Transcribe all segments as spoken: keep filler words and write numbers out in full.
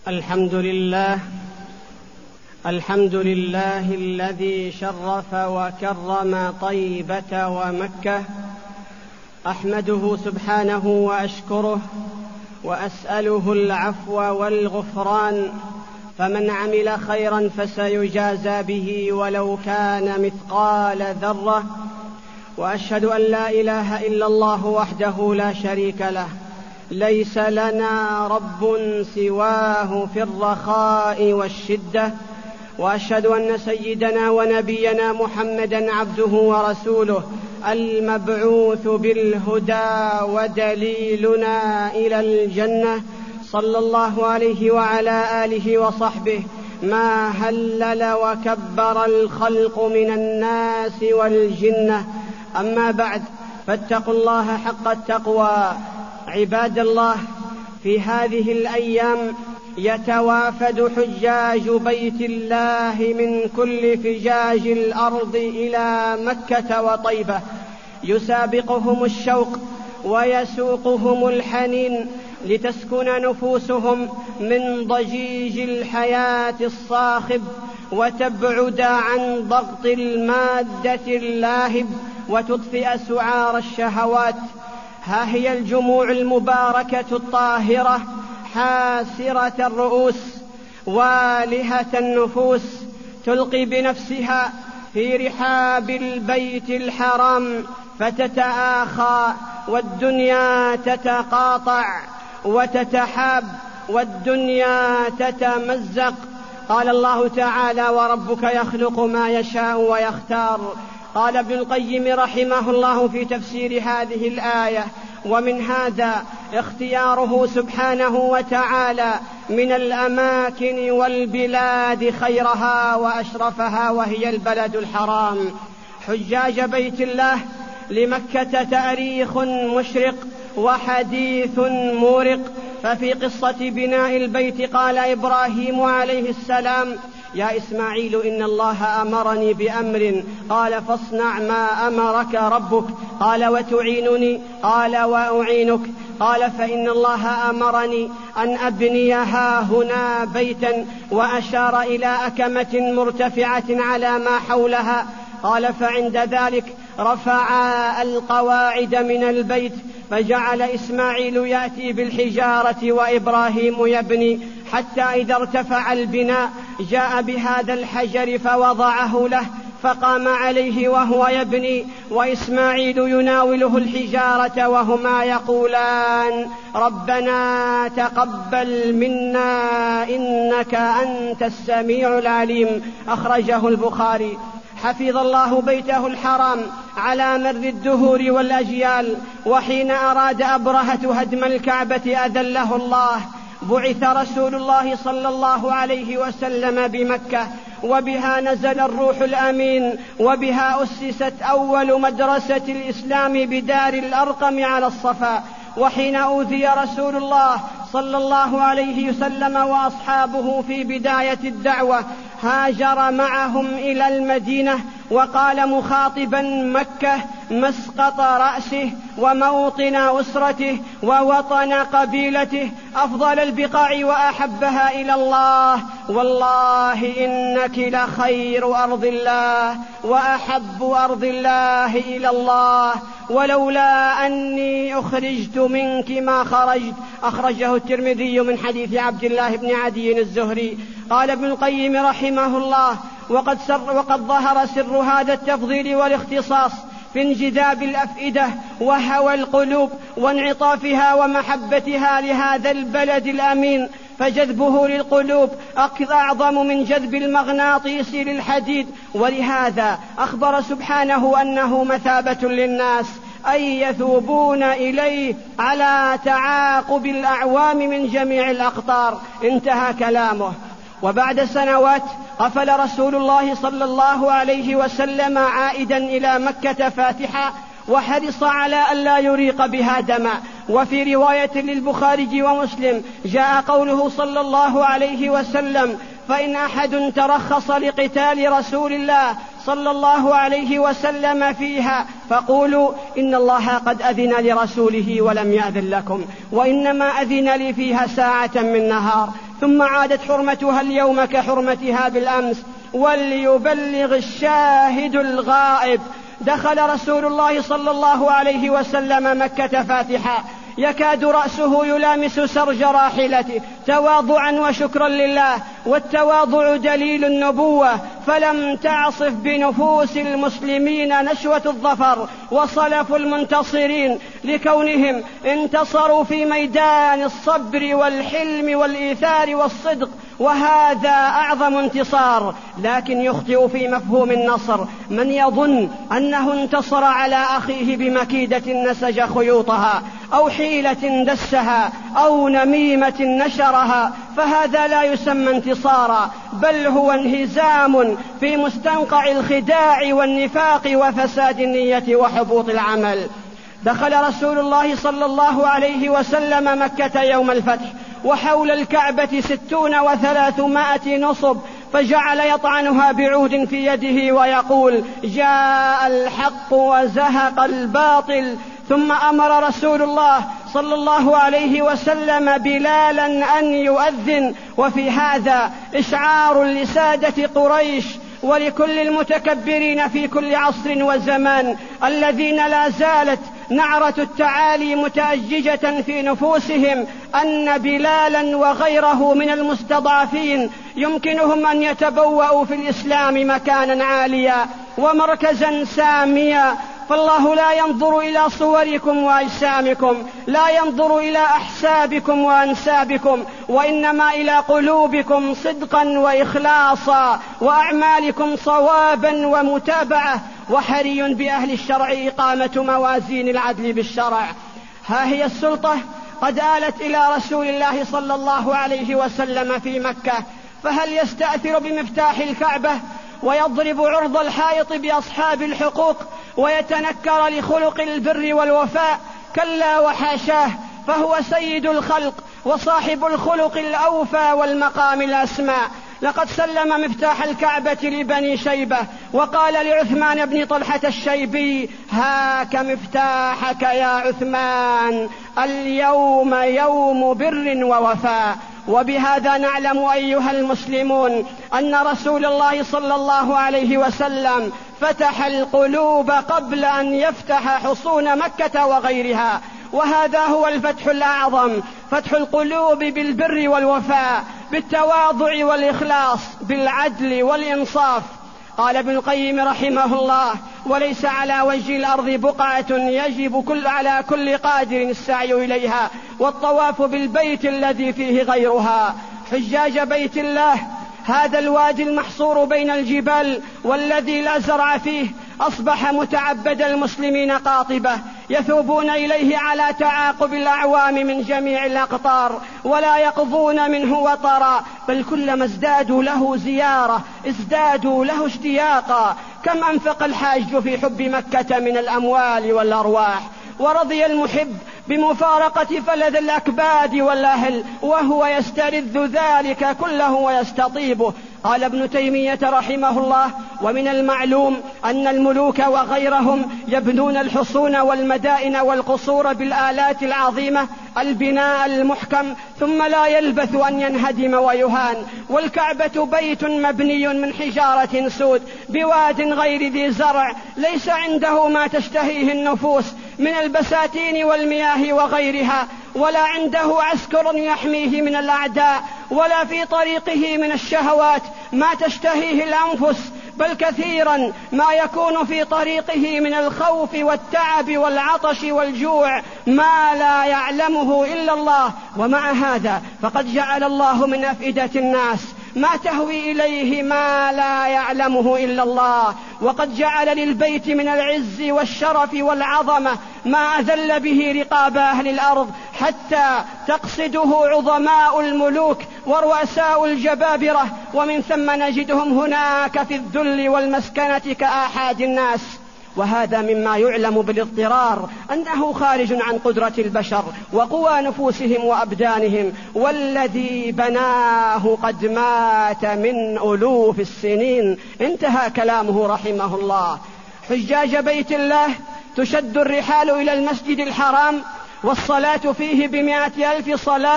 الحمد لله الحمد لله الذي شرف وكرم طيبة ومكة. أحمده سبحانه وأشكره وأسأله العفو والغفران، فمن عمل خيرا فسيجازى به ولو كان مثقال ذرة. وأشهد أن لا إله إلا الله وحده لا شريك له، ليس لنا رب سواه في الرخاء والشدة. وأشهد أن سيدنا ونبينا محمدًا عبده ورسوله، المبعوث بالهدى ودليلنا إلى الجنة، صلى الله عليه وعلى آله وصحبه ما هلل وكبر الخلق من الناس والجنة. أما بعد، فاتقوا الله حق التقوى. عباد الله، في هذه الأيام يتوافد حجاج بيت الله من كل فجاج الأرض إلى مكة وطيبة، يسابقهم الشوق ويسوقهم الحنين لتسكن نفوسهم من ضجيج الحياة الصاخب، وتبعد عن ضغط المادة اللاهب، وتطفئ سعار الشهوات. ها هي الجموع المباركة الطاهرة، حاسرة الرؤوس والهة النفوس، تلقي بنفسها في رحاب البيت الحرام فتتآخى، والدنيا تتقاطع وتتحاب، والدنيا تتمزق. قال الله تعالى: وربك يخلق ما يشاء ويختار. قال ابن القيم رحمه الله في تفسير هذه الآية: ومن هذا اختياره سبحانه وتعالى من الأماكن والبلاد خيرها وأشرفها، وهي البلد الحرام. حجاج بيت الله لمكة تاريخ مشرق وحديث مورق. ففي قصة بناء البيت قال إبراهيم عليه السلام: يا إسماعيل، إن الله أمرني بأمر، قال: فاصنع ما أمرك ربك. قال: وتعينني؟ قال: وأعينك. قال: فإن الله أمرني أن أبني ها هنا بيتا، وأشار إلى أكمة مرتفعة على ما حولها. قال: فعند ذلك رفعا القواعد من البيت، فجعل إسماعيل يأتي بالحجارة وإبراهيم يبني، حتى إذا ارتفع البناء جاء بهذا الحجر فوضعه له، فقام عليه وهو يبني، وإسماعيل يناوله الحجارة، وهما يقولان: ربنا تقبل منا إنك أنت السميع العليم. أخرجه البخاري. حفظ الله بيته الحرام على مر الدهور والأجيال، وحين أراد أبرهة هدم الكعبة أذله الله. بعث رسول الله صلى الله عليه وسلم بمكة، وبها نزل الروح الأمين، وبها أسست أول مدرسة الإسلام بدار الأرقم على الصفا. وحين أوذي رسول الله صلى الله عليه وسلم وأصحابه في بداية الدعوة، هاجر معهم إلى المدينة، وقال مخاطبا مكة: مسقط رأسه وموطن أسرته ووطن قبيلته، أفضل البقاع وأحبها إلى الله، والله إنك لخير أرض الله وأحب أرض الله إلى الله، ولولا أني أخرجت منك ما خرجت. أخرجه الترمذي من حديث عبد الله بن عدي الزهري. قال ابن القيم رحمه الله: وقد, سر وقد ظهر سر هذا التفضيل والاختصاص في انجذاب الأفئدة وهوى القلوب وانعطافها ومحبتها لهذا البلد الأمين، فجذبه للقلوب أعظم من جذب المغناطيس للحديد. ولهذا أخبر سبحانه أنه مثابة للناس، أي يثوبون إليه على تعاقب الأعوام من جميع الأقطار. انتهى كلامه. وبعد سنوات قفل رسول الله صلى الله عليه وسلم عائدا إلى مكة فاتحا، وحرص على ألا يريق بها دما. وفي رواية للبخاري ومسلم جاء قوله صلى الله عليه وسلم: فإن أحد ترخص لقتال رسول الله صلى الله عليه وسلم فيها فقولوا إن الله قد أذن لرسوله ولم يأذن لكم، وإنما أذن لي فيها ساعة من نهار، ثم عادت حرمتها اليوم كحرمتها بالأمس. وليبلغ الشاهد الغائب. دخل رسول الله صلى الله عليه وسلم مكة فاتحا، يكاد رأسه يلامس سرج راحلته تواضعا وشكرا لله، والتواضع دليل النبوة، فلم تعصف بنفوس المسلمين نشوة الظفر وصلف المنتصرين لكونهم انتصروا في ميدان الصبر والحلم والإيثار والصدق، وهذا أعظم انتصار. لكن يخطئ في مفهوم النصر من يظن أنه انتصر على أخيه بمكيدة نسج خيوطها أو حيلة دسها أو نميمة نشرها، فهذا لا يسمى انتصارا، بل هو انهزام في مستنقع الخداع والنفاق وفساد النية وحبوط العمل. دخل رسول الله صلى الله عليه وسلم مكة يوم الفتح، وحول الكعبة ستون وثلاثمائة نصب، فجعل يطعنها بعود في يده ويقول: جاء الحق وزهق الباطل. ثم أمر رسول الله صلى الله عليه وسلم بلالا أن يؤذن، وفي هذا إشعار لسادة قريش ولكل المتكبرين في كل عصر وزمان الذين لا زالت نعرة التعالي متأججة في نفوسهم أن بلالا وغيره من المستضعفين يمكنهم أن يتبوأوا في الإسلام مكانا عاليا ومركزا ساميا. فالله لا ينظر إلى صوركم وأجسامكم، لا ينظر إلى أحسابكم وأنسابكم، وإنما إلى قلوبكم صدقا وإخلاصا، وأعمالكم صوابا ومتابعة. وحري بأهل الشرع إقامة موازين العدل بالشرع. ها هي السلطة قد آلت إلى رسول الله صلى الله عليه وسلم في مكة، فهل يستأثر بمفتاح الكعبة ويضرب عرض الحائط بأصحاب الحقوق ويتنكر لخلق البر والوفاء؟ كلا وحاشاه، فهو سيد الخلق وصاحب الخلق الأوفى والمقام الأسمى. لقد سلم مفتاح الكعبة لبني شيبة وقال لعثمان بن طلحة الشيبي: هاك مفتاحك يا عثمان، اليوم يوم بر ووفاء. وبهذا نعلم أيها المسلمون أن رسول الله صلى الله عليه وسلم فتح القلوب قبل أن يفتح حصون مكة وغيرها، وهذا هو الفتح الأعظم، فتح القلوب بالبر والوفاء، بالتواضع والإخلاص، بالعدل والإنصاف. قال ابن القيم رحمه الله: وليس على وجه الأرض بقعة يجب كل على كل قادر السعي إليها والطواف بالبيت الذي فيه غيرها. حجاج بيت الله هذا الوادي المحصور بين الجبال والذي لا زرع فيه أصبح متعبد المسلمين قاطبة، يثوبون إليه على تعاقب الأعوام من جميع الأقطار ولا يقضون منه وطرا، بل كلما ازدادوا له زيارة ازدادوا له اشتياقا. كم أنفق الحاج في حب مكة من الأموال والأرواح، ورضي المحب بمفارقة فلذ الأكباد والأهل وهو يسترذ ذلك كله ويستطيبه. قال ابن تيمية رحمه الله: ومن المعلوم أن الملوك وغيرهم يبنون الحصون والمدائن والقصور بالآلات العظيمة البناء المحكم ثم لا يلبث أن ينهدم ويهان، والكعبة بيت مبني من حجارة سود بواد غير ذي زرع ليس عنده ما تشتهيه النفوس من البساتين والمياه وغيرها، ولا عنده عسكر يحميه من الأعداء، ولا في طريقه من الشهوات ما تشتهيه الأنفس، بل كثيرا ما يكون في طريقه من الخوف والتعب والعطش والجوع ما لا يعلمه إلا الله. ومع هذا فقد جعل الله من أفئدة الناس ما تهوي إليه ما لا يعلمه إلا الله، وقد جعل للبيت من العز والشرف والعظمة ما أذل به رقاب أهل الأرض حتى تقصده عظماء الملوك ورؤساء الجبابرة، ومن ثم نجدهم هناك في الذل والمسكنة كآحاد الناس. وهذا مما يعلم بالاضطرار أنه خارج عن قدرة البشر وقوى نفوسهم وأبدانهم، والذي بناه قد مات من ألوف السنين. انتهى كلامه رحمه الله. حجاج بيت الله تشد الرحال إلى المسجد الحرام والصلاة فيه بمائة ألف صلاة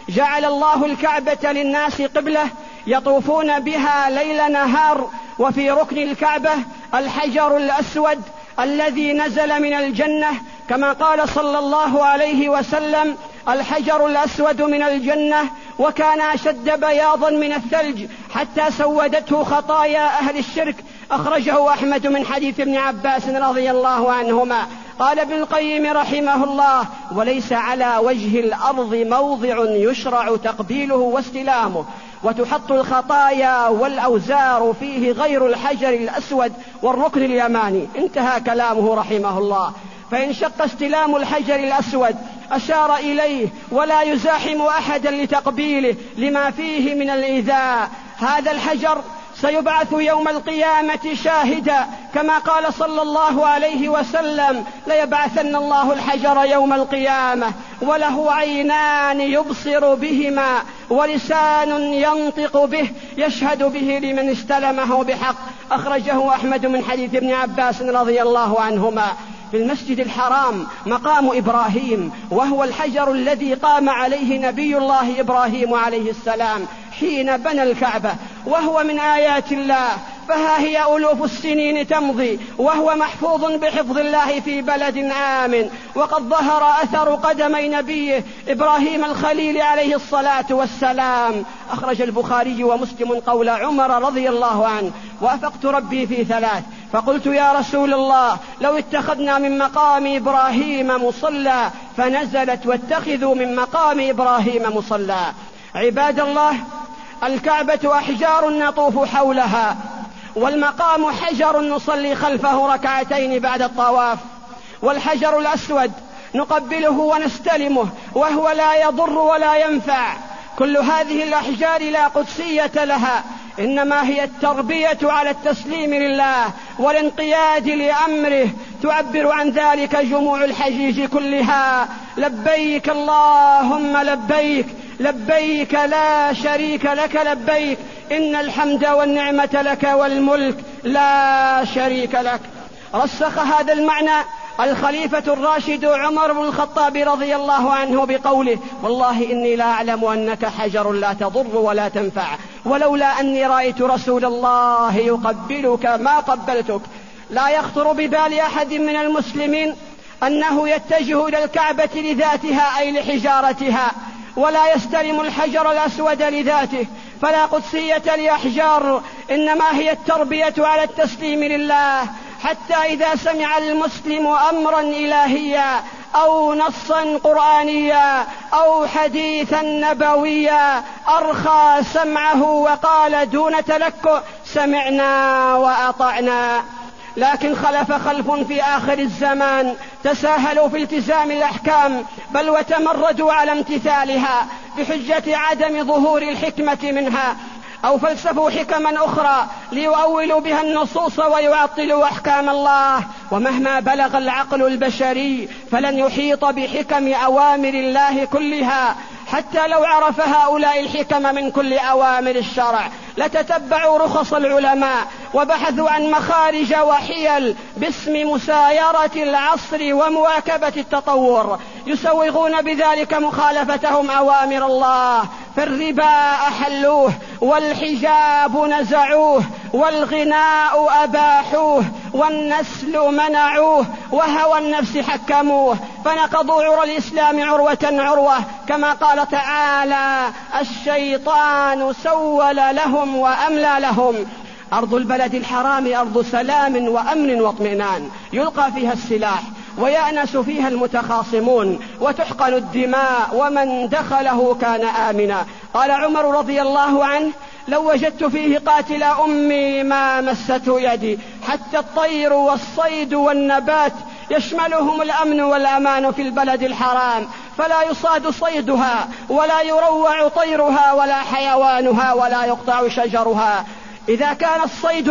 جعل الله الكعبة للناس قبلة يطوفون بها ليل نهار. وفي ركن الكعبة الحجر الأسود الذي نزل من الجنة، كما قال صلى الله عليه وسلم: الحجر الأسود من الجنة، وكان أشد بياضا من الثلج حتى سودته خطايا أهل الشرك. أخرجه أحمد من حديث ابن عباس رضي الله عنهما. قال ابن القيم رحمه الله: وليس على وجه الأرض موضع يشرع تقبيله واستلامه وتحط الخطايا والأوزار فيه غير الحجر الأسود والركن اليماني. انتهى كلامه رحمه الله. فإن شق استلام الحجر الأسود أشار إليه ولا يزاحم أحدا لتقبيله لما فيه من الإيذاء. هذا الحجر سيبعث يوم القيامة شاهدا، كما قال صلى الله عليه وسلم: ليبعثن الله الحجر يوم القيامة وله عينان يبصر بهما ولسان ينطق به يشهد به لمن استلمه بحق. أخرجه أحمد من حديث ابن عباس رضي الله عنهما. في المسجد الحرام مقام إبراهيم، وهو الحجر الذي قام عليه نبي الله إبراهيم عليه السلام حين بنى الكعبة، وهو من آيات الله. فها هي ألوف السنين تمضي وهو محفوظ بحفظ الله في بلد آمن، وقد ظهر أثر قدمي نبيه إبراهيم الخليل عليه الصلاة والسلام. أخرج البخاري ومسلم قول عمر رضي الله عنه: وافقت ربي في ثلاث، فقلت: يا رسول الله، لو اتخذنا من مقام إبراهيم مصلى، فنزلت: واتخذوا من مقام إبراهيم مصلى. عباد الله، الكعبة أحجار نطوف حولها، والمقام حجر نصلي خلفه ركعتين بعد الطواف، والحجر الأسود نقبله ونستلمه وهو لا يضر ولا ينفع. كل هذه الأحجار لا قدسية لها، إنما هي التربية على التسليم لله والانقياد لأمره. تعبر عن ذلك جموع الحجيج كلها: لبيك اللهم لبيك، لبيك لا شريك لك لبيك، إن الحمد والنعمة لك والملك لا شريك لك. رسخ هذا المعنى الخليفة الراشد عمر بن الخطاب رضي الله عنه بقوله: والله إني لا أعلم أنك حجر لا تضر ولا تنفع، ولولا أني رأيت رسول الله يقبلك ما قبلتك. لا يخطر ببال أحد من المسلمين أنه يتجه إلى الكعبة لذاتها أي لحجارتها، ولا يستلم الحجر الأسود لذاته، فلا قدسية لأحجار، إنما هي التربية على التسليم لله. حتى إذا سمع المسلم أمرا إلهيا أو نصا قرآنيا أو حديثا نبويا أرخى سمعه وقال دون تلكؤ: سمعنا وأطعنا. لكن خلف خلف في آخر الزمان تساهلوا في التزام الأحكام، بل وتمردوا على امتثالها بحجة عدم ظهور الحكمة منها، أو فلسفوا حكما أخرى ليؤولوا بها النصوص ويعطلوا أحكام الله. ومهما بلغ العقل البشري فلن يحيط بحكم أوامر الله كلها، حتى لو عرف هؤلاء الحكم من كل أوامر الشرع لتتبعوا رخص العلماء وبحثوا عن مخارج وحيل باسم مسايرة العصر ومواكبة التطور، يسوغون بذلك مخالفتهم أوامر الله. فالربا أحلوه، والحجاب نزعوه، والغناء أباحوه، والنسل منعوه، وهوى النفس حكموه، فنقضوا عرى الإسلام عروة عروة، كما قال تعالى: الشيطان سول لهم وأملى لهم. أرض البلد الحرام أرض سلام وأمن واطمئنان، يلقى فيها السلاح ويأنس فيها المتخاصمون وتحقن الدماء، ومن دخله كان آمنا. قال عمر رضي الله عنه: لو وجدت فيه قاتل أمي ما مسته يدي. حتى الطير والصيد والنبات يشملهم الأمن والأمان في البلد الحرام، فلا يصاد صيدها ولا يروع طيرها ولا حيوانها ولا يقطع شجرها. إذا كان الصيد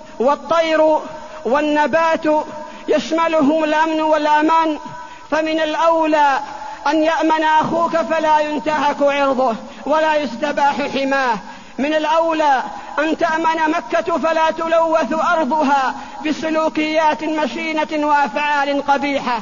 والطير والنبات يشملهم الأمن والأمان، فمن الأولى أن يأمن أخوك فلا ينتهك عرضه ولا يستباح حماه. من الأولى أن تأمن مكة فلا تلوث أرضها بسلوكيات مشينة وأفعال قبيحة.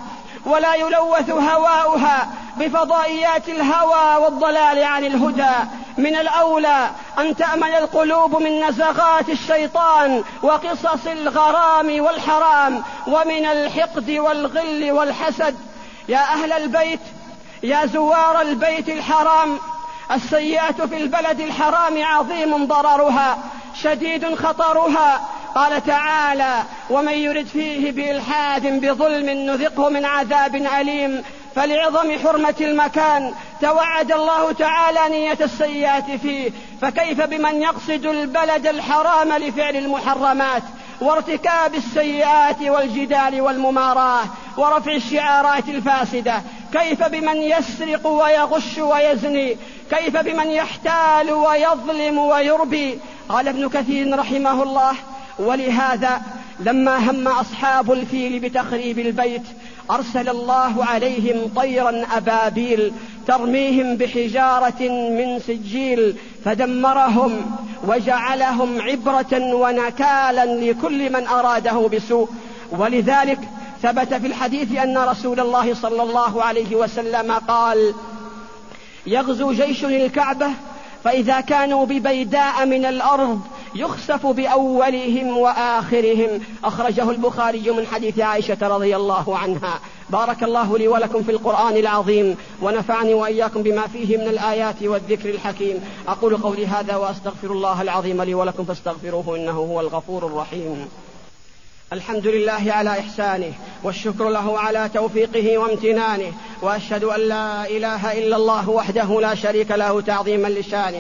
ولا يلوث هواؤها بفضائيات الهوى والضلال عن الهدى. من الأولى أن تأمن القلوب من نزغات الشيطان وقصص الغرام والحرام ومن الحقد والغل والحسد. يا أهل البيت، يا زوار البيت الحرام، السيئة في البلد الحرام عظيم ضررها شديد خطرها. قال تعالى: ومن يرد فيه بإلحاد بظلم نذقه من عذاب أليم. فلعظم حرمة المكان توعد الله تعالى نية السيئات فيه، فكيف بمن يقصد البلد الحرام لفعل المحرمات وارتكاب السيئات والجدال والمماراة ورفع الشعارات الفاسدة؟ كيف بمن يسرق ويغش ويزني؟ كيف بمن يحتال ويظلم ويربي؟ قال ابن كثير رحمه الله: ولهذا لما هم أصحاب الفيل بتخريب البيت أرسل الله عليهم طيرا أبابيل ترميهم بحجارة من سجيل فدمرهم وجعلهم عبرة ونكالا لكل من أراده بسوء. ولذلك ثبت في الحديث أن رسول الله صلى الله عليه وسلم قال: يغزو جيش الكعبة فإذا كانوا ببيداء من الأرض يخسف بأولهم وآخرهم. أخرجه البخاري من حديث عائشة رضي الله عنها. بارك الله لي ولكم في القرآن العظيم، ونفعني وإياكم بما فيه من الآيات والذكر الحكيم. أقول قولي هذا وأستغفر الله العظيم لي ولكم فاستغفروه إنه هو الغفور الرحيم. الحمد لله على إحسانه، والشكر له على توفيقه وامتنانه، وأشهد أن لا إله إلا الله وحده لا شريك له تعظيما لشانه،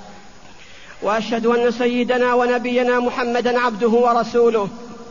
وأشهد أن سيدنا ونبينا محمدا عبده ورسوله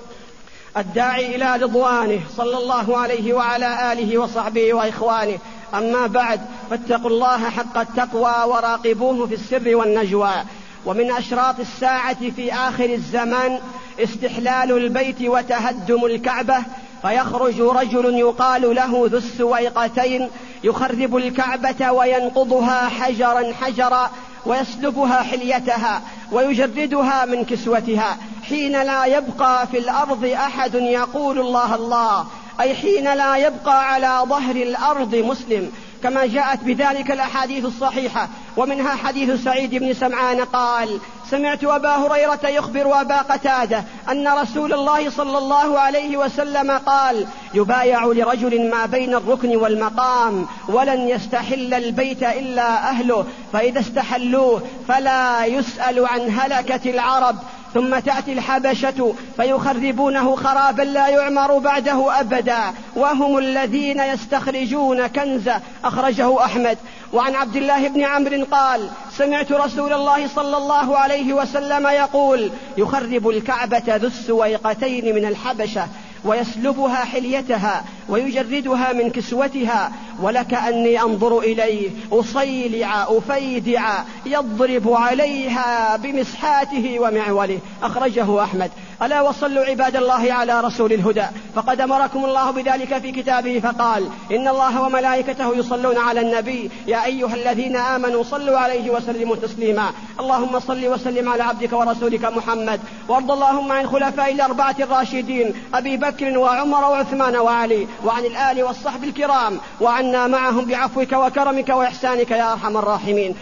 الداعي إلى رضوانه صلى الله عليه وعلى آله وصحبه وإخوانه. أما بعد، فاتقوا الله حق التقوى وراقبوه في السر والنجوى. ومن أشراط الساعة في آخر الزمان استحلال البيت وتهدم الكعبة، فيخرج رجل يقال له ذو السويقتين يخرب الكعبة وينقضها حجرا حجرا ويسلبها حليتها ويجردها من كسوتها، حين لا يبقى في الأرض أحد يقول الله الله، أي حين لا يبقى على ظهر الأرض مسلم، كما جاءت بذلك الأحاديث الصحيحة. ومنها حديث سعيد بن سمعان قال: سمعت أبا هريرة يخبر أبا قتادة أن رسول الله صلى الله عليه وسلم قال: يبايع لرجل ما بين الركن والمقام ولن يستحل البيت إلا أهله، فإذا استحلوه فلا يسأل عن هلكة العرب، ثم تأتي الحبشة فيخربونه خرابا لا يعمر بعده أبدا، وهم الذين يستخرجون كنزه. أخرجه أحمد. وعن عبد الله بن عمرو قال: سمعت رسول الله صلى الله عليه وسلم يقول: يخرب الكعبة ذو السويقتين من الحبشة ويسلبها حليتها ويجردها من كسوتها، ولكأني أنظر إليه أصيلع أفيدع يضرب عليها بمسحاته ومعوله. أخرجه أحمد. ألا وصلوا عباد الله على رسول الهدى، فقد أمركم الله بذلك في كتابه فقال: إن الله وملائكته يصلون على النبي يا أيها الذين آمنوا صلوا عليه وسلموا تسليما. اللهم صل وسلم على عبدك ورسولك محمد، وارض اللهم عن خلفاء الأربعة الراشدين أبي بكر وعمر وعثمان وعلي، وعن الآل والصحب الكرام، وعنا معهم بعفوك وكرمك وإحسانك يا أرحم الراحمين.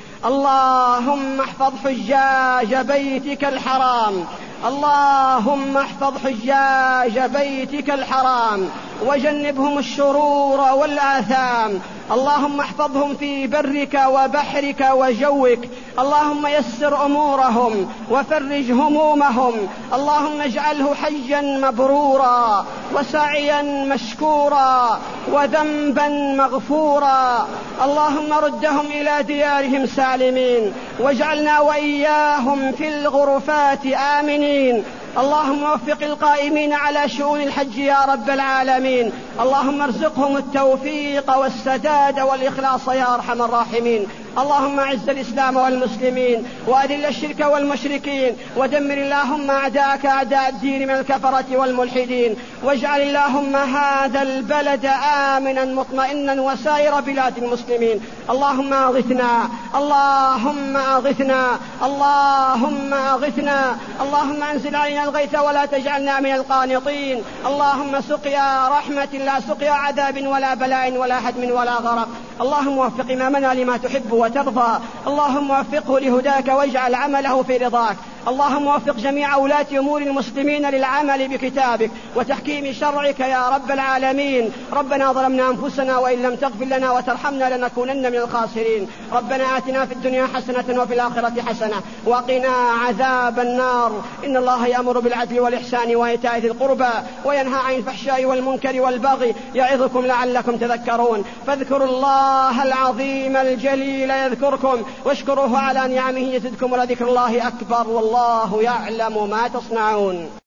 اللهم احفظ حجاج بيتك الحرام، اللهم احفظ حجاج بيتك الحرام وجنبهم الشرور والآثام. اللهم احفظهم في برك وبحرك وجوك. اللهم يسر أمورهم وفرج همومهم. اللهم اجعله حجا مبرورا وسعيا مشكورا وذنبا مغفورا. اللهم ردهم إلى ديارهم سالمين، واجعلنا وإياهم في الغرفات آمنين. اللهم وفق القائمين على شؤون الحج يا رب العالمين. اللهم ارزقهم التوفيق والسداد والإخلاص يا أرحم الراحمين. اللهم أعز الإسلام والمسلمين وأذل الشرك والمشركين ودمر اللهم أعداءك أعداء الدين من الكفرة والملحدين واجعل اللهم هذا البلد آمنا مطمئنا وسائر بلاد المسلمين. اللهم أغثنا اللهم أغثنا اللهم أغثنا اللهم أنزل علينا الغيث ولا تجعلنا من القانطين. اللهم سقيا رحمة لا سقيا عذاب ولا بلاء ولا هدم ولا غرق. اللهم وفق إمامنا لما تحب وترضى. اللهم وفقه لهداك واجعل عمله في رضاك. اللهم وفق جميع ولاة أمور المسلمين للعمل بكتابك وتحكيم شرعك يا رب العالمين. ربنا ظلمنا أنفسنا وإن لم تغفر لنا وترحمنا لنكونن من الخاسرين. ربنا آتنا في الدنيا حسنة وفي الآخرة حسنة وقنا عذاب النار. إن الله يأمر بالعدل والإحسان وإيتاء ذي القربى وينهى عن الفحشاء والمنكر والبغي يعظكم لعلكم تذكرون. فاذكروا الله العظيم الجليل يذكركم واشكروه على نعمه يزدكم ولذكر الله أكبر والله يعلم ما تصنعون.